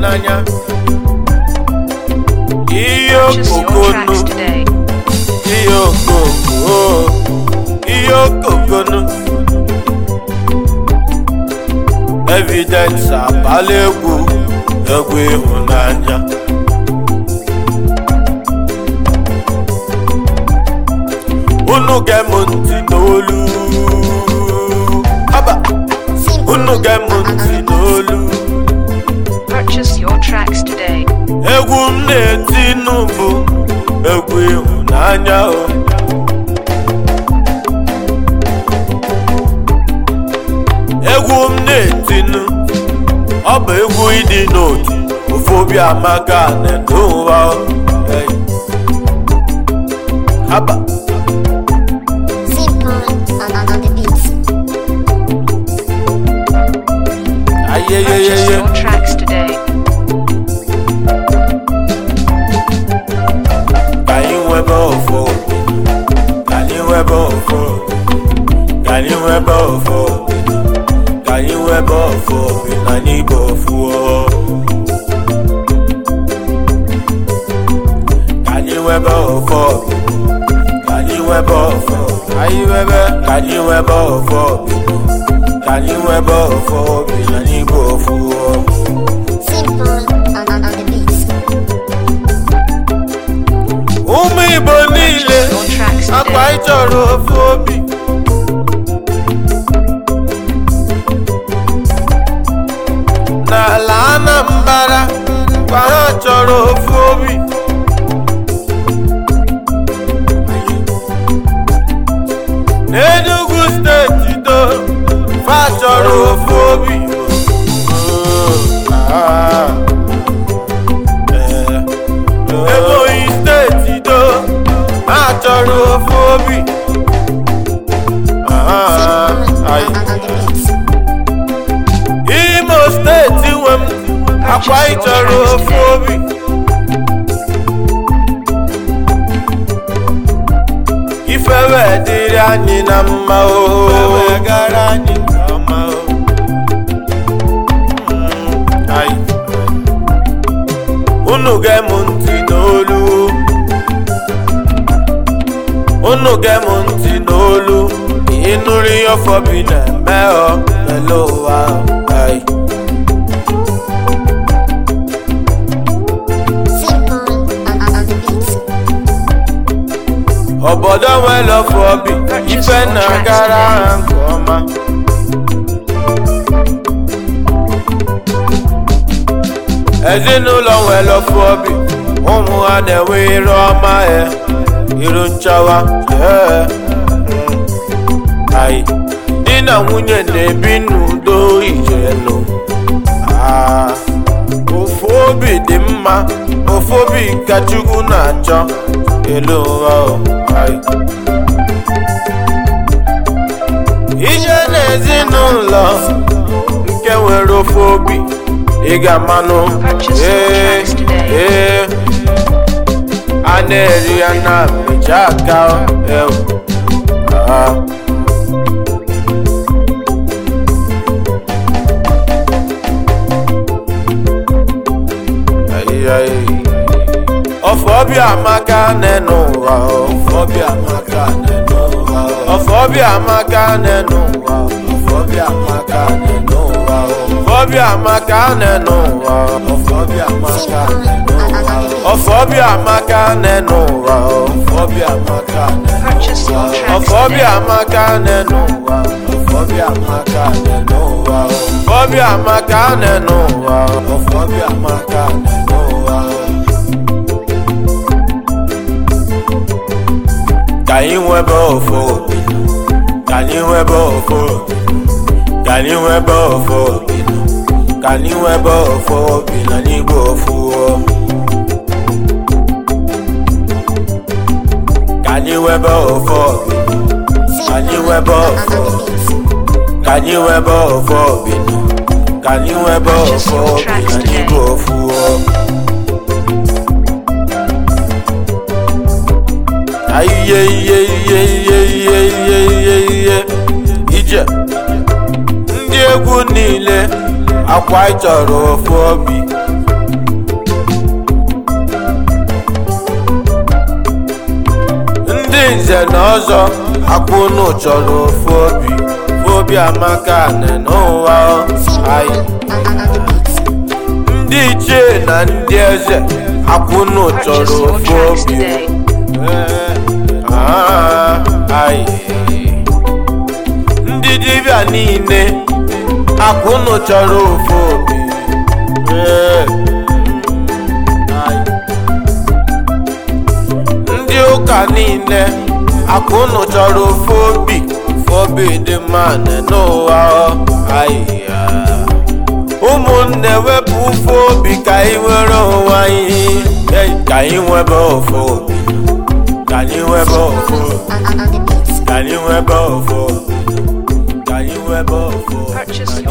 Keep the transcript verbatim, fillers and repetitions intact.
n'anya iyo kokonu iyo koko iyo kokonu evidence abala egwu egwu ịhụnanya unu gem ntị n'olu aba unu gem ntị n'olu Purchase your tracks today. egwu m na-eti n'ubu egwu ịhụnanya o egwu m na-etinu ọ bụ egwu ịdị n'otu ofu obi amaka n'ụwa haba Purchase your tracks today. Can you ever afford? Can you ever afford? Can you ever afford? Can you ever afford? I need go for. Can you ever afford? Can you ever afford? Can you ever? Can you ever afford? Can you ever afford? I need go for. Simple on, on, on the beats. Umu Igbo niile akwa ịchọrọ ofu obi n'ala Anambra kwa ha chọrọ ofu obi n'Enugu steeti do fa chọrọ ofu obi Ebonyi steeti do ha chọrọ ofu obi Imo steeti nwe m akwa ịchọrọ ofu obi ife wee dịrị anyị na mma o gara anyị nke ọma o unu gem ntị n'olu unu gem ntị n'olu ịnụrụ ihe ọfọbi na-eme ọ n'elu ụwa obodo nwere ọfọbi ife na-agara ha nke ọma ezinụlọ nwere ọfọbi ụmụ ha na-enwe iru ọma ya iru nchawa di na nwunye na-ebi n'udo ijelu ofu obi dị mma ofu obi ka Chukwu na-achọ elu ụwa ije n'ezinụlọ nke nwere ofu obi ị ga-amanụ ee ee a na-eri ya na mmechi aka ewu ọfọbi amaka n'enu ụwa ọfọbi amaka n'enu ụwa ọfọbi amaka n'enu ụwa ọfọbi amaka n'enu ụwa ọfọbi amaka n'enu ụwa ọfọbi amaka n'enu ụwa ọfọbi amaka n'enu ụwa ọfọbi amaka n'enu ụwa ọfọbi amaka n'enu ụwa ọfọbi amaka n'enu ụwa ọfọbi amaka n'enu ụwa ọfọbi amaka n'enu ụwa Can you ever afford? Can you ever afford? Can you ever afford? Can you ever afford? Can you go for? Can you ever afford? Can you ever afford? Can you ever afford? Can you ever afford? Can you go for? Aye, ye, ye, ye, ye, ye, ye, ye. Ije ndị egwu niile akwa ịchọrọ ofu obi nze na ọzọ akwụnụ chọrọ ofu obi ofu obi amaka n'ụwa anyị ndị ichie na ndị eze akwụnụ chọrọ ofu obi anyị ndị dibịa niile akwụnụ chọrọ ofu obi ndị ụka niile akwụnụ chọrọ ofu obi ofu obi dị mma n'ụwa ahịhịa ụmụnne wepụ ofu obi ka anyị nwere onwe anyị ka anyị nwebe ofu obi ka anyị nwebe ofu ka anyị nwebe ofu ka anyị nwebe ofu